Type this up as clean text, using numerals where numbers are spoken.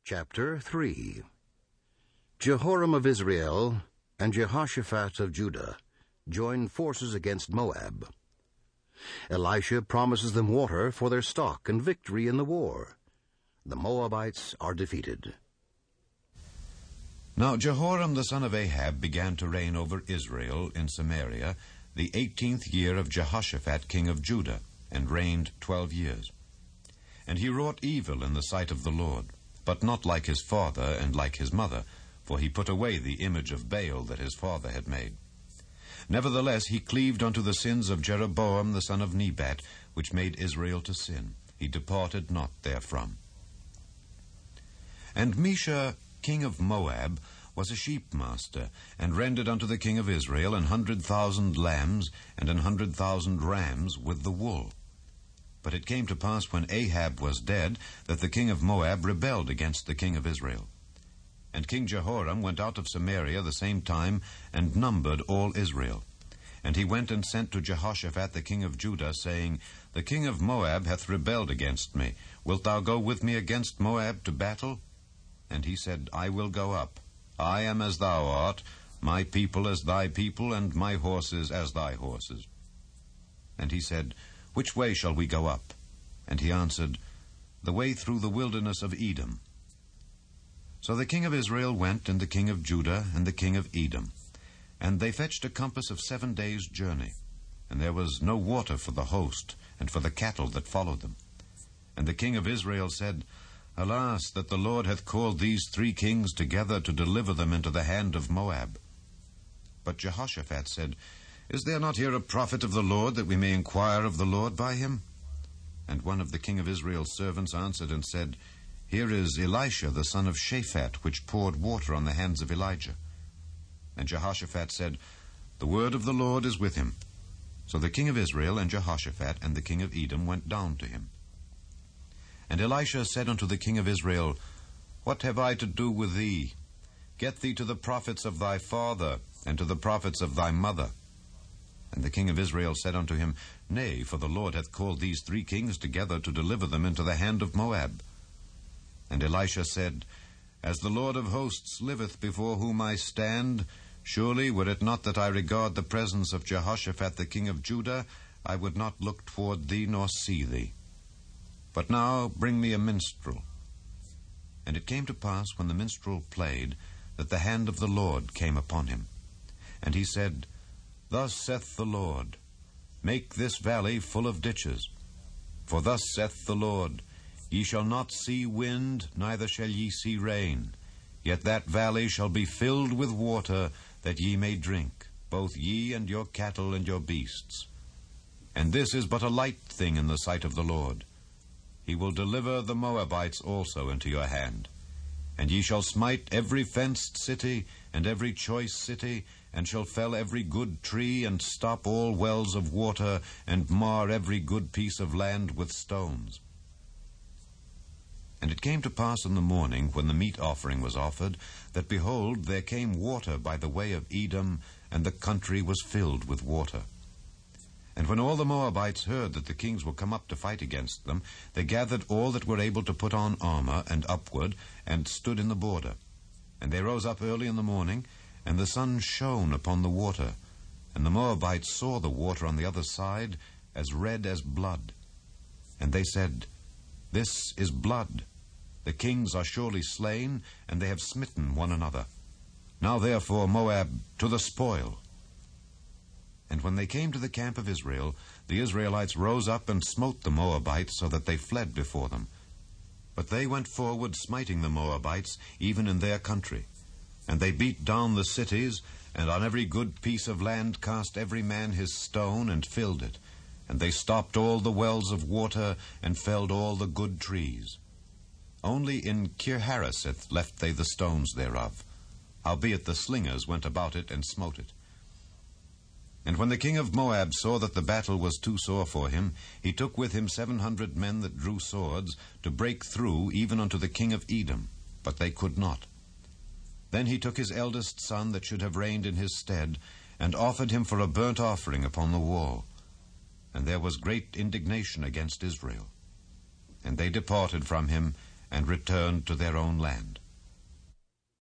Chapter 3. Jehoram of Israel and Jehoshaphat of Judah join forces against Moab. Elisha promises them water for their stock and victory in the war. The Moabites are defeated. Now Jehoram the son of Ahab began to reign over Israel in Samaria the 18th year of Jehoshaphat king of Judah, and reigned 12 years. And he wrought evil in the sight of the Lord, but not like his father and like his mother, for he put away the image of Baal that his father had made. Nevertheless he cleaved unto the sins of Jeroboam the son of Nebat, which made Israel to sin. He departed not therefrom. And Mesha king of Moab was a sheepmaster, and rendered unto the king of Israel 100,000 lambs and 100,000 rams with the wool. But it came to pass when Ahab was dead, that the king of Moab rebelled against the king of Israel. And King Jehoram went out of Samaria the same time, and numbered all Israel. And he went and sent to Jehoshaphat the king of Judah, saying, The king of Moab hath rebelled against me. Wilt thou go with me against Moab to battle? And he said, I will go up. I am as thou art, my people as thy people, and my horses as thy horses. And he said, Which way shall we go up? And he answered, The way through the wilderness of Edom. So the king of Israel went, and the king of Judah, and the king of Edom. And they fetched a compass of 7 days' journey. And there was no water for the host, and for the cattle that followed them. And the king of Israel said, Alas, that the Lord hath called these 3 kings together to deliver them into the hand of Moab. But Jehoshaphat said, Is there not here a prophet of the Lord, that we may inquire of the Lord by him? And one of the king of Israel's servants answered and said, Here is Elisha the son of Shaphat, which poured water on the hands of Elijah. And Jehoshaphat said, The word of the Lord is with him. So the king of Israel and Jehoshaphat and the king of Edom went down to him. And Elisha said unto the king of Israel, What have I to do with thee? Get thee to the prophets of thy father, and to the prophets of thy mother. And the king of Israel said unto him, Nay, for the Lord hath called these 3 kings together to deliver them into the hand of Moab. And Elisha said, As the Lord of hosts liveth before whom I stand, surely were it not that I regard the presence of Jehoshaphat the king of Judah, I would not look toward thee nor see thee. But now bring me a minstrel. And it came to pass, when the minstrel played, that the hand of the Lord came upon him. And he said, Thus saith the Lord, Make this valley full of ditches. For thus saith the Lord, Ye shall not see wind, neither shall ye see rain. Yet that valley shall be filled with water, that ye may drink, both ye and your cattle and your beasts. And this is but a light thing in the sight of the Lord. He will deliver the Moabites also into your hand. And ye shall smite every fenced city, and every choice city, and shall fell every good tree, and stop all wells of water, and mar every good piece of land with stones. And it came to pass in the morning, when the meat offering was offered, that, behold, there came water by the way of Edom, and the country was filled with water. And when all the Moabites heard that the kings were come up to fight against them, they gathered all that were able to put on armor, and upward, and stood in the border. And they rose up early in the morning, and the sun shone upon the water. And the Moabites saw the water on the other side, as red as blood. And they said, This is blood. The kings are surely slain, and they have smitten one another. Now therefore, Moab, to the spoil. And when they came to the camp of Israel, the Israelites rose up and smote the Moabites, so that they fled before them. But they went forward, smiting the Moabites, even in their country. And they beat down the cities, and on every good piece of land cast every man his stone, and filled it. And they stopped all the wells of water, and felled all the good trees. Only in Kirharaseth left they the stones thereof. Howbeit the slingers went about it, and smote it. And when the king of Moab saw that the battle was too sore for him, he took with him 700 men that drew swords, to break through even unto the king of Edom, but they could not. Then he took his eldest son that should have reigned in his stead, and offered him for a burnt offering upon the wall. And there was great indignation against Israel. And they departed from him, and returned to their own land.